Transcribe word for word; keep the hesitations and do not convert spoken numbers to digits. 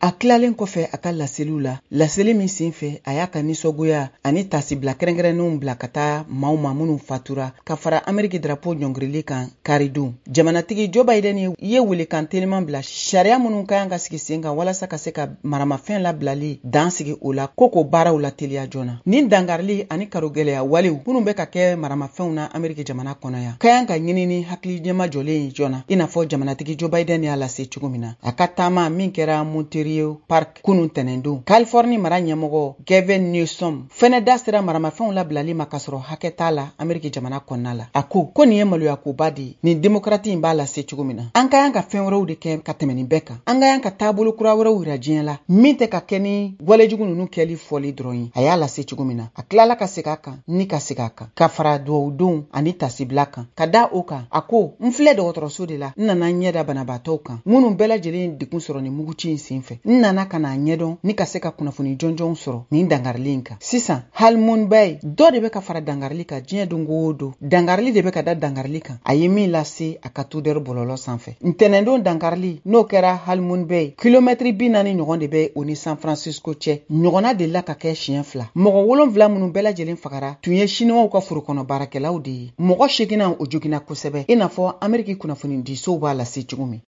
a tilalen kɔfɛ a ka laseliw la laseli min senfɛ a y'a ka nisɔngoya ani tasibila kɛrɛnkɛrɛnnenw bila ka taa maaw ma minnu fatura ka fara Ameriki drapeau ɲɔngirili kan karidon. Jamanatigi Joe Biden ye welekan teliman bila sariya minnu ka kan ka sigi sen kan walasa ka se ka maramafɛn labilali dan sigi o la ko ko baaraw la teliya joona. Nin dangarili ani karogɛlɛya walew minnu bɛ ka kɛ maramafɛnw na Ameriki jamana kɔnɔ yan ka kan ka ɲini ni hakili ɲɛma jɔlen joona i n'a fɔ jamanatigi Joe Biden y'a lase cogo min na. A ka taama min kɛra Monterey Park kunun tɛnɛndon Californie mara ɲɛmɔgɔ Gavin Newsom fɛnɛ da sera maramafɛnw labilali ma kasɔrɔ hakɛ t'a la Ameriki jamana kɔnɔna la. A ko ko nin ye maloya koba di nin demokrati in b'a lase cogo min na. An ka yan ka fɛn wɛrɛw de kɛ ka tɛmɛ nin bɛɛ kan. An ka yan ka taabolo kura wɛrɛw yira diɲɛ la min tɛ ka kɛ ni walejugu ninnu kɛli fɔli dɔrɔn ye. A y'a lase cogo min na. A tilala ka segin a kan ni ka segin a kan ka fara duwawudenw ani tasibila kan ka da o kan. A ko n filɛ dɔgɔtɔrɔso de la n nana ɲɛda banabaatɔw kan minnu bɛɛ lajɛlen dekun sɔrɔ ni muguci in senfɛ. N nana ka n'a ɲɛdɔn ni ka se ka kunnafoni jɔnjɔnw sɔrɔ nin dangarili in kan. Sisan Halmon Bay dɔ de bɛ ka fara dangarili kan diɲɛ don o don. Dangarili de bɛ ka da dangarili kan. A ye min lase a ka tudɛri bɔlɔlɔ sanfɛ. Ntɛnɛndon dangarili n'o kɛra Halmon Bay kilomɛtiri bi naani ɲɔgɔn de bɛ o ni San Francisco cɛ. Ɲɔgɔnna de la ka kɛ siɲɛ fila. Mɔgɔ wolonwula minnu bɛɛ lajɛlen fagara tun ye Siniwaw ka forokɔnɔ baarakɛlaw de ye. Mɔgɔ seginna o joginna kosɛbɛ i n'a fɔ Ameriki kunnafoni disow b'a lase cogo min.